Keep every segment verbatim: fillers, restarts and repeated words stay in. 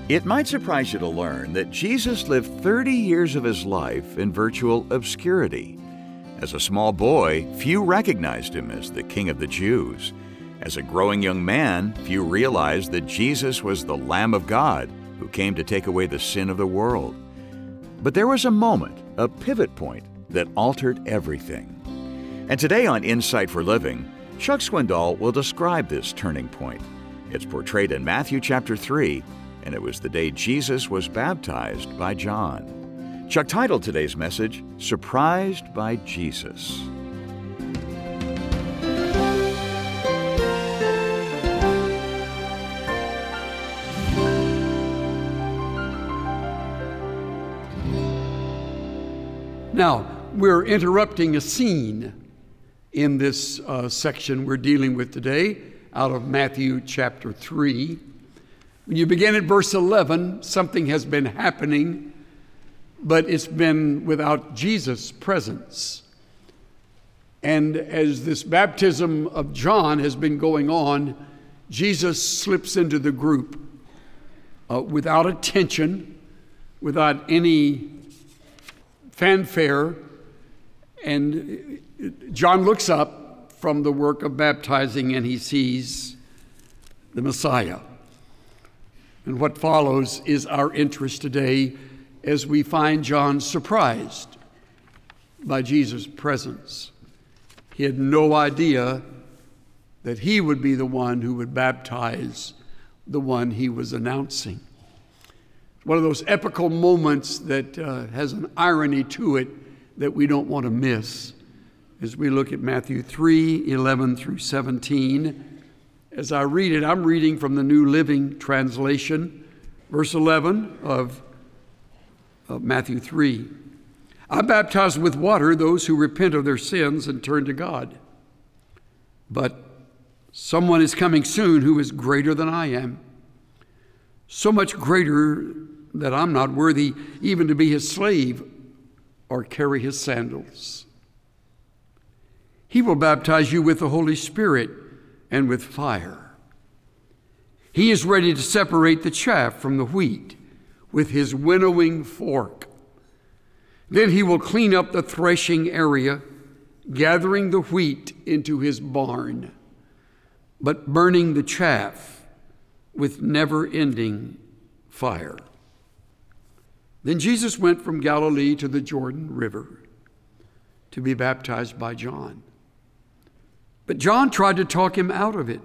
It might surprise you to learn that Jesus lived thirty years of his life in virtual obscurity. As a small boy, few recognized him as the King of the Jews. As a growing young man, few realized that Jesus was the Lamb of God who came to take away the sin of the world. But there was a moment, a pivot point, that altered everything. And today on Insight for Living, Chuck Swindoll will describe this turning point. It's portrayed in Matthew chapter three, and it was the day Jesus was baptized by John. Chuck titled today's message, Surprised by Jesus. Now, we're interrupting a scene in this uh, section we're dealing with today out of Matthew chapter three. When you begin at verse eleven, something has been happening, but it's been without Jesus' presence. And as this baptism of John has been going on, Jesus slips into the group uh, without attention, without any fanfare, and John looks up from the work of baptizing and he sees the Messiah. And what follows is our interest today as we find John surprised by Jesus' presence. He had no idea that he would be the one who would baptize the one he was announcing. One of those epical moments that uh, has an irony to it that we don't want to miss as we look at Matthew three, eleven through seventeen. As I read it, I'm reading from the New Living Translation, verse eleven of, of Matthew three. I baptize with water those who repent of their sins and turn to God. But someone is coming soon who is greater than I am, so much greater that I'm not worthy even to be his slave or carry his sandals. He will baptize you with the Holy Spirit and with fire. He is ready to separate the chaff from the wheat with his winnowing fork. Then he will clean up the threshing area, gathering the wheat into his barn, but burning the chaff with never-ending fire. Then Jesus went from Galilee to the Jordan River to be baptized by John. But John tried to talk him out of it.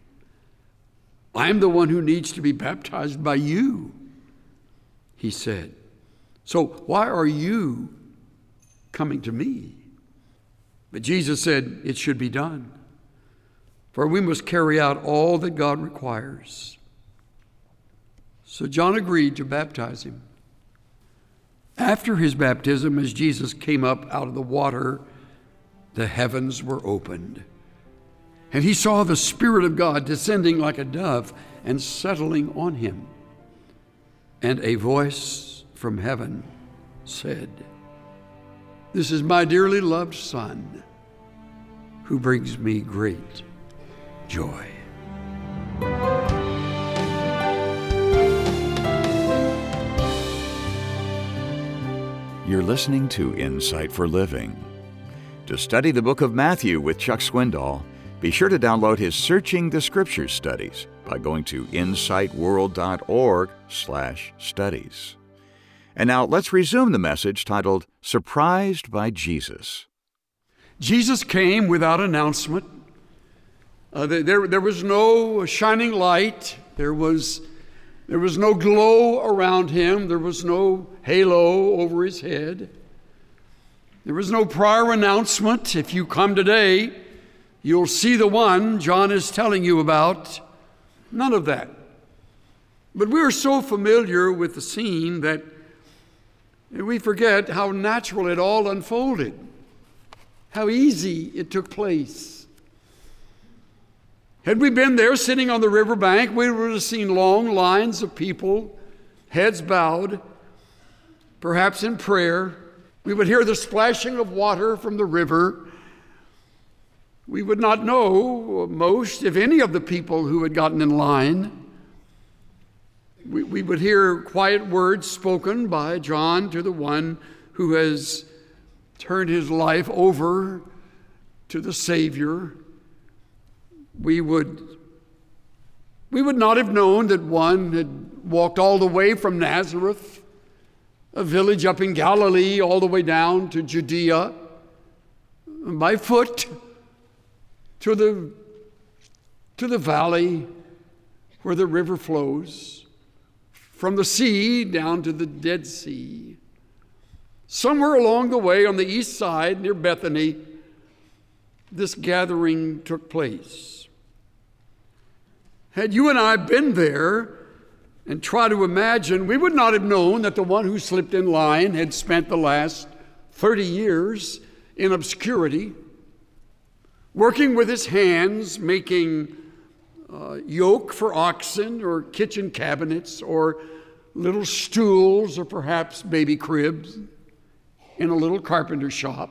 I'm the one who needs to be baptized by you, he said. So why are you coming to me? But Jesus said, it should be done, for we must carry out all that God requires. So John agreed to baptize him. After his baptism, as Jesus came up out of the water, the heavens were opened. And he saw the Spirit of God descending like a dove and settling on him. And a voice from heaven said, this is my dearly loved Son, who brings me great joy. You're listening to Insight for Living. To study the book of Matthew with Chuck Swindoll, be sure to download his Searching the Scriptures studies by going to insight world dot org slash studies. And now let's resume the message titled, Surprised by Jesus. Jesus came without announcement. Uh, there, there was no shining light. There was, there was no glow around him. There was no halo over his head. There was no prior announcement. If you come today, you'll see the one John is telling you about. None of that. But we are so familiar with the scene that we forget how natural it all unfolded, how easy it took place. Had we been there sitting on the riverbank, we would have seen long lines of people, heads bowed, perhaps in prayer. We would hear the splashing of water from the river. We would not know most, if any, of the people who had gotten in line. we, we would hear quiet words spoken by John to the one who has turned his life over to the Savior. We would, we would not have known that one had walked all the way from Nazareth, a village up in Galilee, all the way down to Judea, by foot to the, to the valley where the river flows, from the sea down to the Dead Sea. Somewhere along the way on the east side near Bethany, this gathering took place. Had you and I been there and tried to imagine, we would not have known that the one who slipped in line had spent the last thirty years in obscurity, working with his hands, making uh, yoke for oxen or kitchen cabinets or little stools or perhaps baby cribs in a little carpenter shop.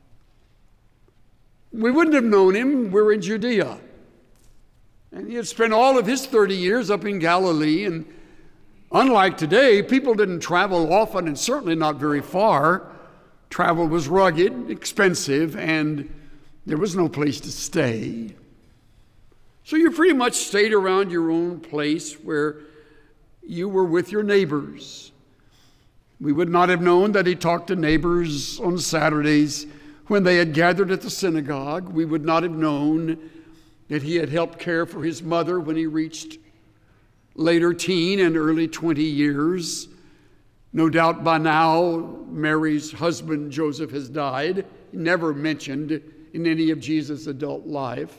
We wouldn't have known him. We're in Judea. And he had spent all of his thirty years up in Galilee. And unlike today, people didn't travel often and certainly not very far. Travel was rugged, expensive, and there was no place to stay. So you pretty much stayed around your own place where you were with your neighbors. We would not have known that he talked to neighbors on Saturdays when they had gathered at the synagogue. We would not have known that he had helped care for his mother when he reached later teen and early twenty years. No doubt by now, Mary's husband, Joseph, has died, never mentioned in any of Jesus' adult life.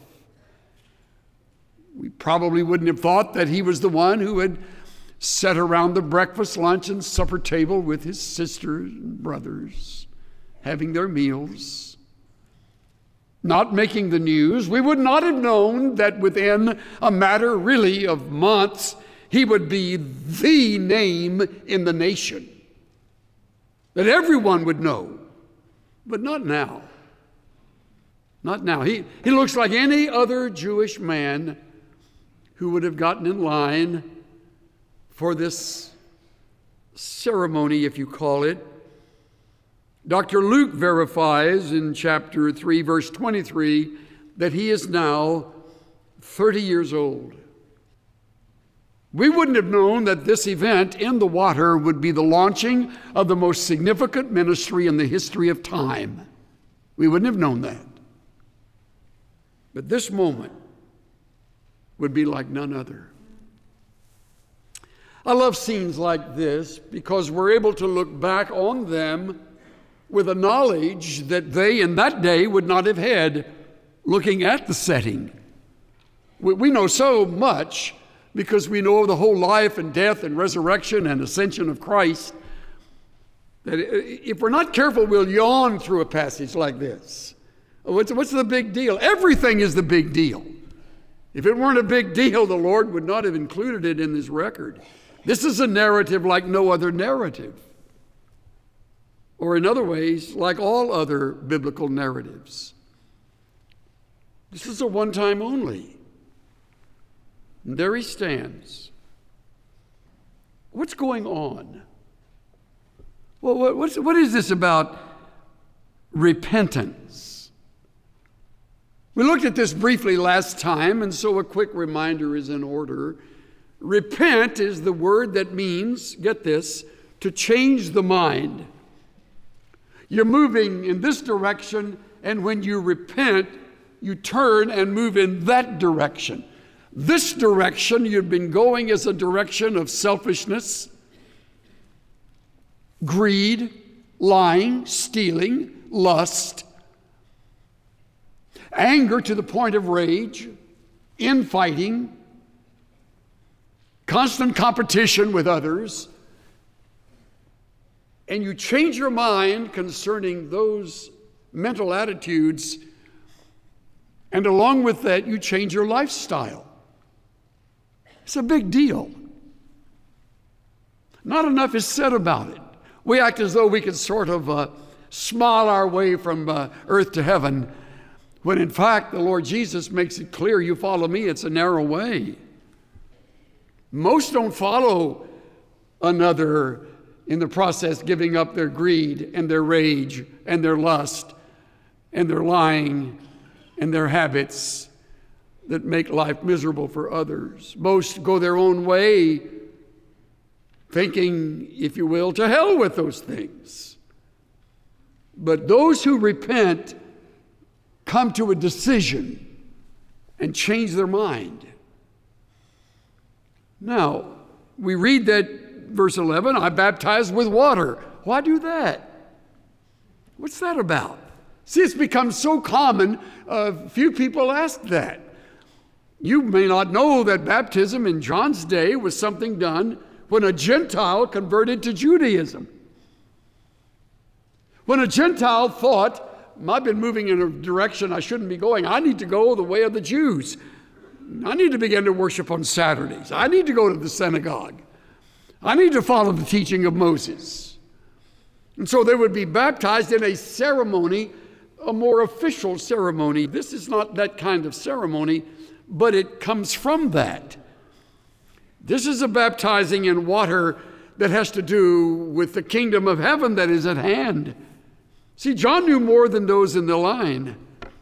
We probably wouldn't have thought that he was the one who had sat around the breakfast, lunch, and supper table with his sisters and brothers, having their meals, not making the news. We would not have known that within a matter really of months, he would be the name in the nation, that everyone would know, but not now. Not now. He, he looks like any other Jewish man who would have gotten in line for this ceremony, if you call it. Doctor Luke verifies in chapter three, verse twenty-three, that he is now thirty years old. We wouldn't have known that this event in the water would be the launching of the most significant ministry in the history of time. We wouldn't have known that. But this moment would be like none other. I love scenes like this because we're able to look back on them with a knowledge that they in that day would not have had looking at the setting. We, we know so much because we know the whole life and death and resurrection and ascension of Christ that if we're not careful, we'll yawn through a passage like this. What's, what's the big deal? Everything is the big deal. If it weren't a big deal, the Lord would not have included it in his record. This is a narrative like no other narrative. Or in other ways, like all other biblical narratives. This is a one-time only. And there he stands. What's going on? Well, what, what's, what is this about repentance? We looked at this briefly last time, and so a quick reminder is in order. Repent is the word that means, get this, to change the mind. You're moving in this direction, and when you repent, you turn and move in that direction. This direction you've been going is a direction of selfishness, greed, lying, stealing, lust, anger to the point of rage, infighting, constant competition with others, and you change your mind concerning those mental attitudes, and along with that, you change your lifestyle. It's a big deal. Not enough is said about it. We act as though we can sort of uh, smile our way from uh, earth to heaven, when in fact the Lord Jesus makes it clear, you follow me, it's a narrow way. Most don't follow another in the process, giving up their greed and their rage and their lust and their lying and their habits that make life miserable for others. Most go their own way, thinking, if you will, to hell with those things. But those who repent come to a decision and change their mind. Now, we read that verse eleven, I baptize with water. Why do that? What's that about? See, it's become so common, uh, few people ask that. You may not know that baptism in John's day was something done when a Gentile converted to Judaism. When a Gentile thought, I've been moving in a direction I shouldn't be going. I need to go the way of the Jews. I need to begin to worship on Saturdays. I need to go to the synagogue. I need to follow the teaching of Moses. And so they would be baptized in a ceremony, a more official ceremony. This is not that kind of ceremony, but it comes from that. This is a baptizing in water that has to do with the kingdom of heaven that is at hand. See, John knew more than those in the line.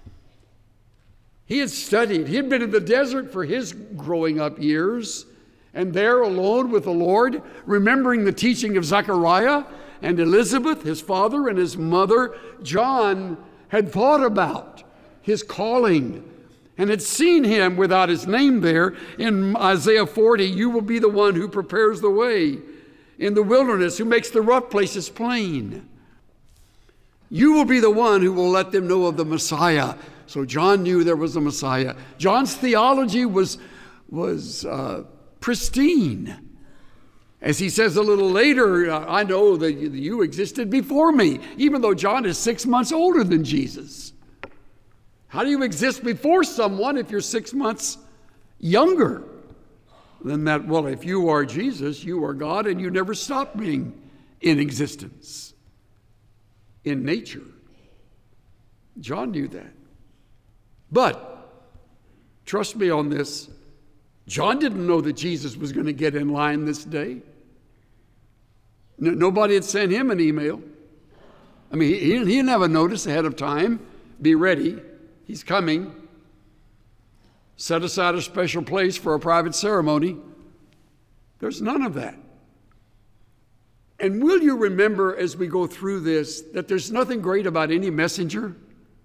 He had studied. He had been in the desert for his growing up years. And there alone with the Lord, remembering the teaching of Zechariah and Elizabeth, his father and his mother, John had thought about his calling and had seen him without his name there in Isaiah forty. You will be the one who prepares the way in the wilderness, who makes the rough places plain. You will be the one who will let them know of the Messiah. So John knew there was a Messiah. John's theology was, was uh, pristine. As he says a little later, I know that you existed before me, even though John is six months older than Jesus. How do you exist before someone if you're six months younger than that? Well, if you are Jesus, you are God, and you never stop being in existence, in nature. John knew that. But, trust me on this, John didn't know that Jesus was going to get in line this day. No, nobody had sent him an email. I mean, he, he didn't have a notice ahead of time. Be ready. He's coming. Set aside a special place for a private ceremony. There's none of that. And will you remember as we go through this that there's nothing great about any messenger?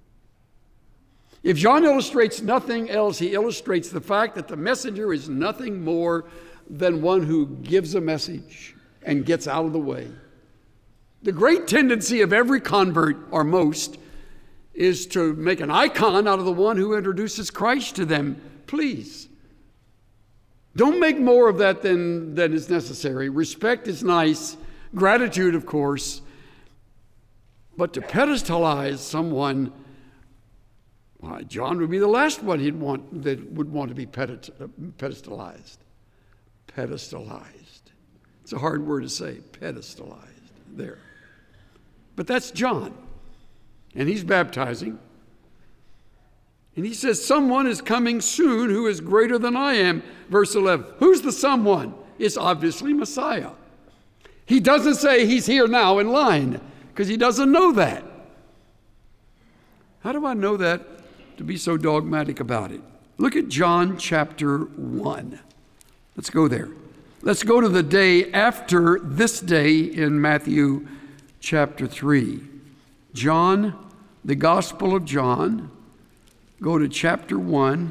If John illustrates nothing else, he illustrates the fact that the messenger is nothing more than one who gives a message and gets out of the way. The great tendency of every convert, or most, is to make an icon out of the one who introduces Christ to them. Please, don't make more of that than, than is necessary. Respect is nice, gratitude, of course, but to pedestalize someone, why, John would be the last one he'd want that would want to be pedestalized. Pedestalized. It's a hard word to say, pedestalized. There. But that's John. And he's baptizing. And he says, someone is coming soon who is greater than I am. Verse eleven. Who's the someone? It's obviously Messiah. He doesn't say he's here now in line, because he doesn't know that. How do I know that? To be so dogmatic about it. Look at John chapter one. Let's go there. Let's go to the day after this day in Matthew chapter three. John, the Gospel of John. Go to chapter one.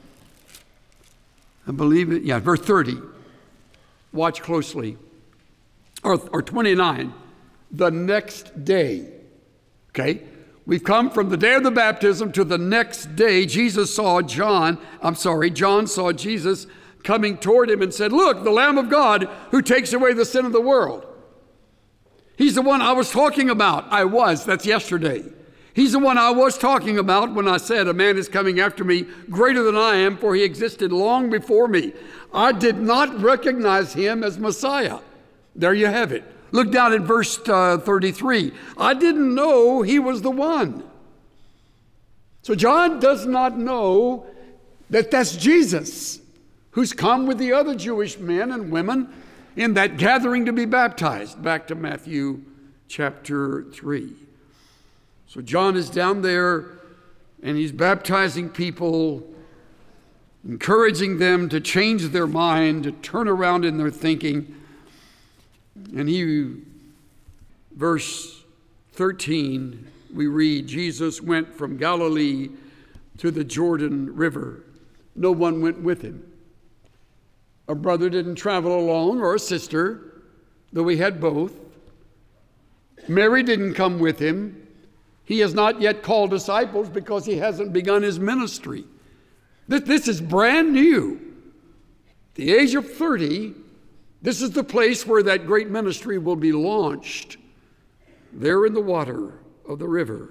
I believe it, yeah, verse thirty. Watch closely. Or, or twenty-nine. The next day. Okay? We've come from the day of the baptism to the next day. Jesus saw John, I'm sorry, John saw Jesus coming toward him and said, look, the Lamb of God who takes away the sin of the world. He's the one I was talking about. I was, that's yesterday. He's the one I was talking about when I said, a man is coming after me greater than I am, for he existed long before me. I did not recognize him as Messiah. There you have it. Look down at verse uh, thirty-three. I didn't know he was the one. So John does not know that that's Jesus who's come with the other Jewish men and women in that gathering to be baptized. Back to Matthew chapter three. So John is down there and he's baptizing people, encouraging them to change their mind, to turn around in their thinking. And he, verse thirteen, we read, Jesus went from Galilee to the Jordan River. No one went with him. A brother didn't travel alone, or a sister, though he had both. Mary didn't come with him. He has not yet called disciples because he hasn't begun his ministry. This, this is brand new. At the age of thirty, this is the place where that great ministry will be launched, there in the water of the river.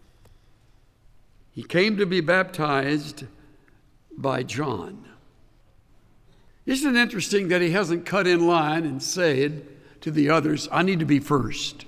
He came to be baptized by John. Isn't it interesting that he hasn't cut in line and said to the others, I need to be first,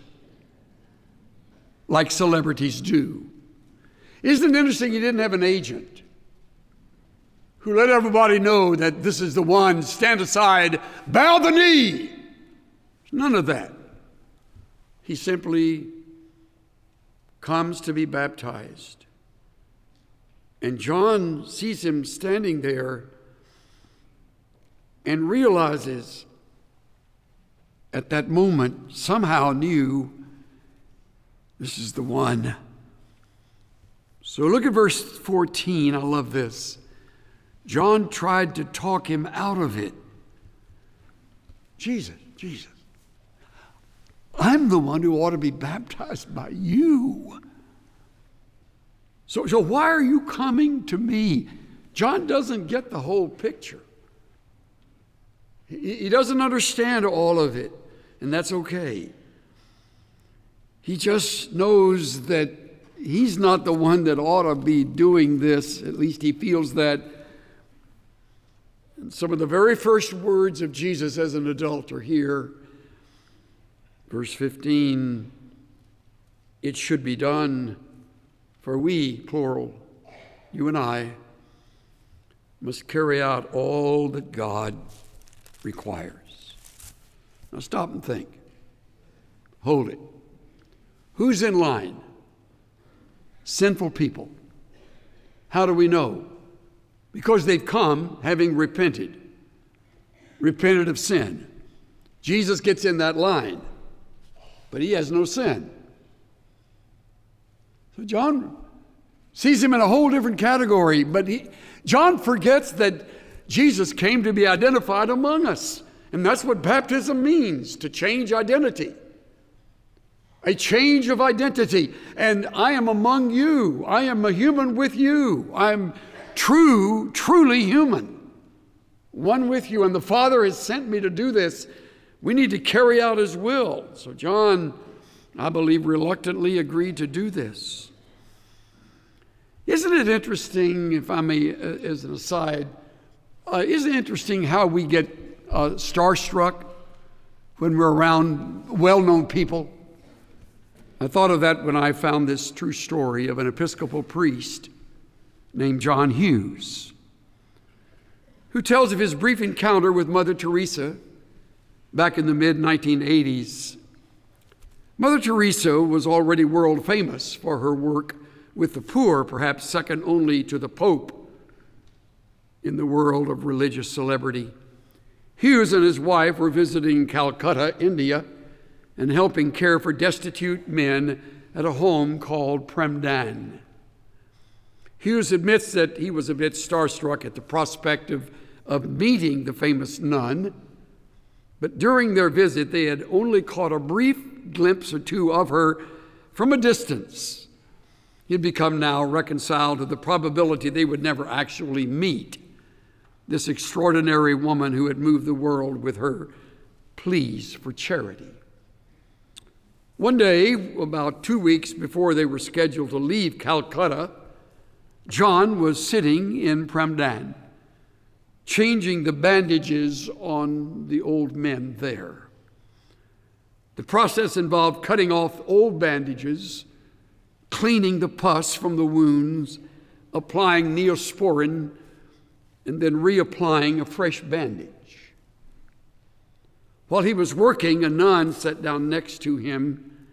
like celebrities do? Isn't it interesting he didn't have an agent who let everybody know that this is the one, stand aside, bow the knee? None of that. He simply comes to be baptized. And John sees him standing there and realizes at that moment, somehow knew, this is the one. So look at verse fourteen. I love this. John tried to talk him out of it. Jesus, Jesus, I'm the one who ought to be baptized by you. So, so why are you coming to me? John doesn't get the whole picture. He, he doesn't understand all of it, and that's okay. He just knows that he's not the one that ought to be doing this. At least he feels that. And some of the very first words of Jesus as an adult are here. Verse fifteen, it should be done, for we, plural, you and I, must carry out all that God requires. Now stop and think. Hold it. Who's in line? Sinful people. How do we know? Because they've come having repented. Repented of sin. Jesus gets in that line, but he has no sin. So John sees him in a whole different category, but he, John forgets that Jesus came to be identified among us. And that's what baptism means, to change identity. A change of identity. And I am among you. I am a human with you. I'm true, truly human. One with you. And the Father has sent me to do this. We need to carry out his will. So John, I believe, reluctantly agreed to do this. Isn't it interesting, if I may, uh, as an aside, uh, isn't it interesting how we get uh, starstruck when we're around well-known people? I thought of that when I found this true story of an Episcopal priest named John Hughes, who tells of his brief encounter with Mother Teresa back in the mid nineteen eighties. Mother Teresa was already world famous for her work with the poor, perhaps second only to the Pope in the world of religious celebrity. Hughes and his wife were visiting Calcutta, India, and helping care for destitute men at a home called Premdan. Hughes admits that he was a bit starstruck at the prospect of, of meeting the famous nun, but during their visit they had only caught a brief glimpse or two of her from a distance. He had become now reconciled to the probability they would never actually meet this extraordinary woman who had moved the world with her pleas for charity. One day, about two weeks before they were scheduled to leave Calcutta, John was sitting in Premdan, changing the bandages on the old men there. The process involved cutting off old bandages, cleaning the pus from the wounds, applying neosporin, and then reapplying a fresh bandage. While he was working, a nun sat down next to him.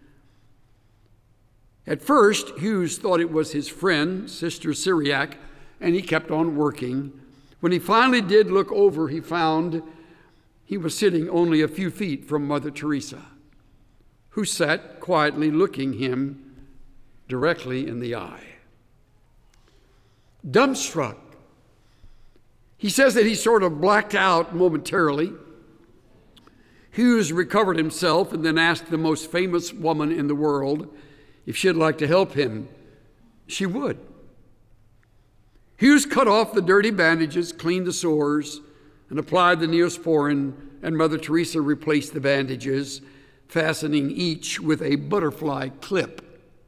At first, Hughes thought it was his friend, Sister Cyriac, and he kept on working. When he finally did look over, he found he was sitting only a few feet from Mother Teresa, who sat quietly looking him directly in the eye. Dumbstruck, he says that he sort of blacked out momentarily. Hughes recovered himself and then asked the most famous woman in the world if she'd like to help him. She would. Hughes cut off the dirty bandages, cleaned the sores, and applied the Neosporin, and Mother Teresa replaced the bandages, fastening each with a butterfly clip.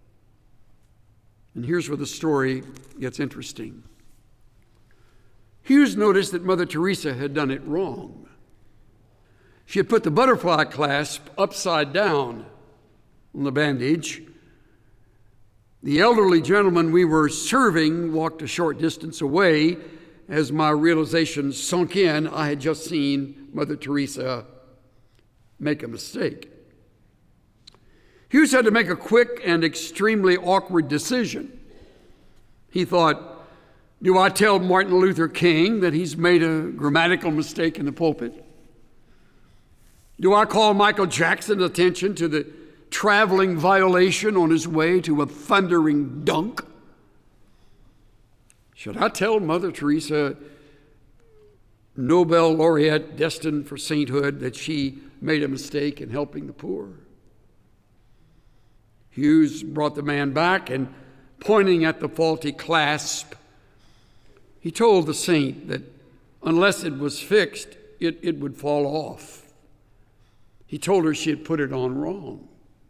And here's where the story gets interesting. Hughes noticed that Mother Teresa had done it wrong. She had put the butterfly clasp upside down on the bandage. The elderly gentleman we were serving walked a short distance away. As my realization sunk in, I had just seen Mother Teresa make a mistake. Hughes had to make a quick and extremely awkward decision. He thought, do I tell Martin Luther King that he's made a grammatical mistake in the pulpit? Do I call Michael Jackson's attention to the traveling violation on his way to a thundering dunk? Should I tell Mother Teresa, Nobel laureate destined for sainthood, that she made a mistake in helping the poor? Hughes brought the man back and, pointing at the faulty clasp, he told the saint that unless it was fixed, it, it would fall off. He told her she had put it on wrong.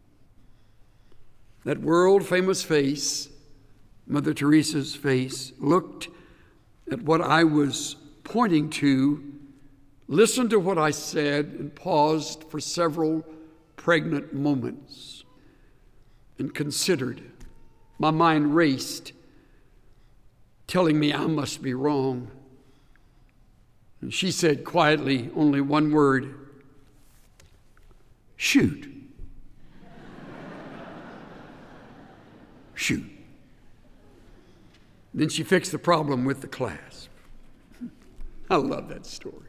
That world-famous face, Mother Teresa's face, looked at what I was pointing to, listened to what I said, and paused for several pregnant moments and considered. My mind raced, telling me I must be wrong. And she said quietly, only one word, shoot. Shoot. Then she fixed the problem with the clasp. I love that story.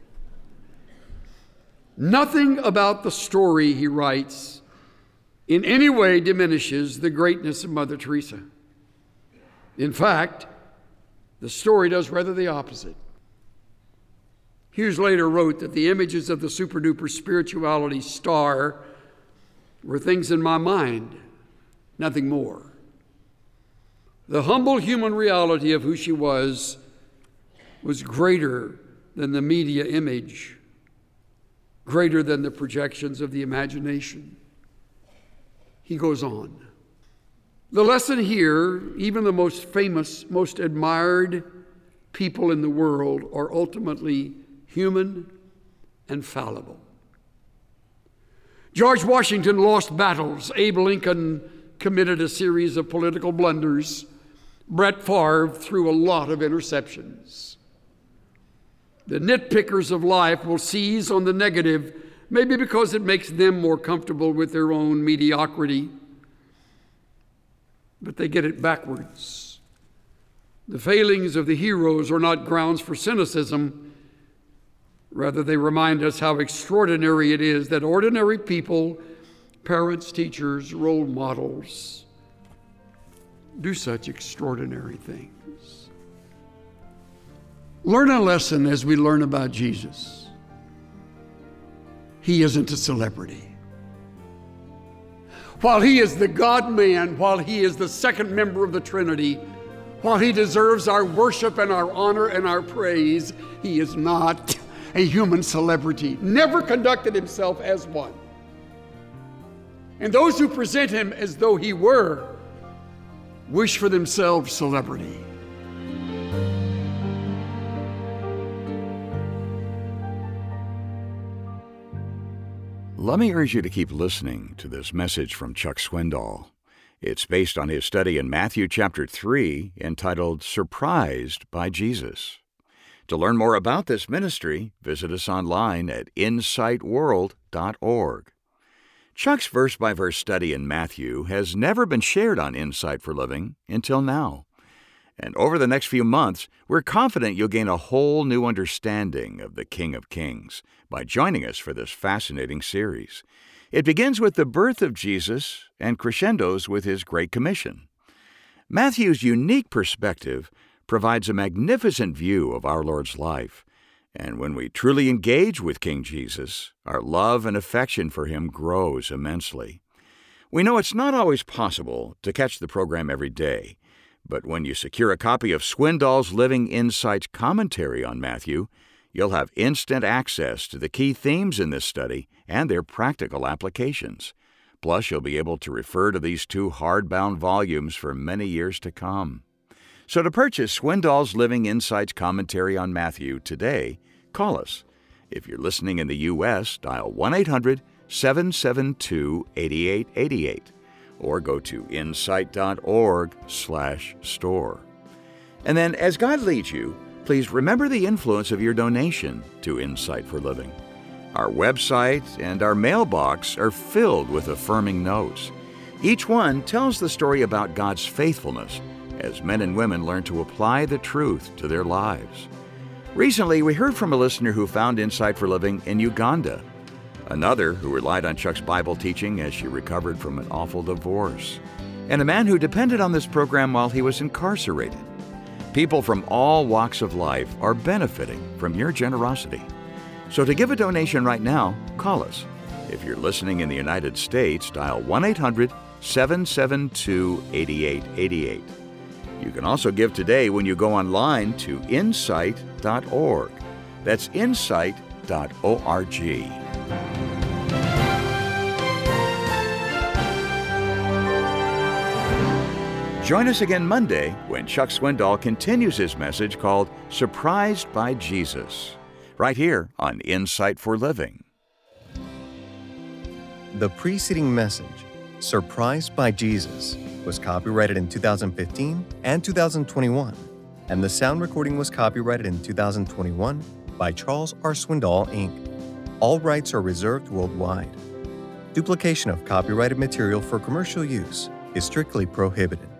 Nothing about the story, he writes, in any way diminishes the greatness of Mother Teresa. In fact, the story does rather the opposite. Hughes later wrote that the images of the super-duper spirituality star were things in my mind, nothing more. The humble human reality of who she was was greater than the media image, greater than the projections of the imagination. He goes on. The lesson here, even the most famous, most admired people in the world are ultimately human and fallible. George Washington lost battles. Abe Lincoln committed a series of political blunders. Brett Favre threw a lot of interceptions. The nitpickers of life will seize on the negative, maybe because it makes them more comfortable with their own mediocrity. But they get it backwards. The failings of the heroes are not grounds for cynicism. Rather, they remind us how extraordinary it is that ordinary people, parents, teachers, role models, do such extraordinary things. Learn a lesson as we learn about Jesus. He isn't a celebrity. While he is the God-man, while he is the second member of the Trinity, while he deserves our worship and our honor and our praise, he is not a human celebrity, never conducted himself as one. And those who present him as though he were wish for themselves celebrity. Let me urge you to keep listening to this message from Chuck Swindoll. It's based on his study in Matthew chapter three, entitled Surprised by Jesus. To learn more about this ministry, visit us online at insight world dot org. Chuck's verse-by-verse study in Matthew has never been shared on Insight for Living until now. And over the next few months, we're confident you'll gain a whole new understanding of the King of Kings by joining us for this fascinating series. It begins with the birth of Jesus and crescendos with his Great Commission. Matthew's unique perspective provides a magnificent view of our Lord's life. And when we truly engage with King Jesus, our love and affection for him grows immensely. We know it's not always possible to catch the program every day, but when you secure a copy of Swindoll's Living Insights commentary on Matthew, you'll have instant access to the key themes in this study and their practical applications. Plus, you'll be able to refer to these two hardbound volumes for many years to come. So to purchase Swindoll's Living Insights commentary on Matthew today, call us. If you're listening in the U S, dial one eight hundred seven seven two eight eight eight eight or go to insight dot org slash store. And then, as God leads you, please remember the influence of your donation to Insight for Living. Our website and our mailbox are filled with affirming notes. Each one tells the story about God's faithfulness as men and women learn to apply the truth to their lives. Recently, we heard from a listener who found Insight for Living in Uganda, another who relied on Chuck's Bible teaching as she recovered from an awful divorce, and a man who depended on this program while he was incarcerated. People from all walks of life are benefiting from your generosity. So to give a donation right now, call us. If you're listening in the United States, dial one eight hundred seven seven two eight eight eight eight. You can also give today when you go online to insight dot org. That's insight dot org. Join us again Monday when Chuck Swindoll continues his message called Surprised by Jesus, right here on Insight for Living. The preceding message, Surprised by Jesus, was copyrighted in two thousand fifteen and two thousand twenty-one, and the sound recording was copyrighted in two thousand twenty-one by Charles R. Swindoll, Incorporated. All rights are reserved worldwide. Duplication of copyrighted material for commercial use is strictly prohibited.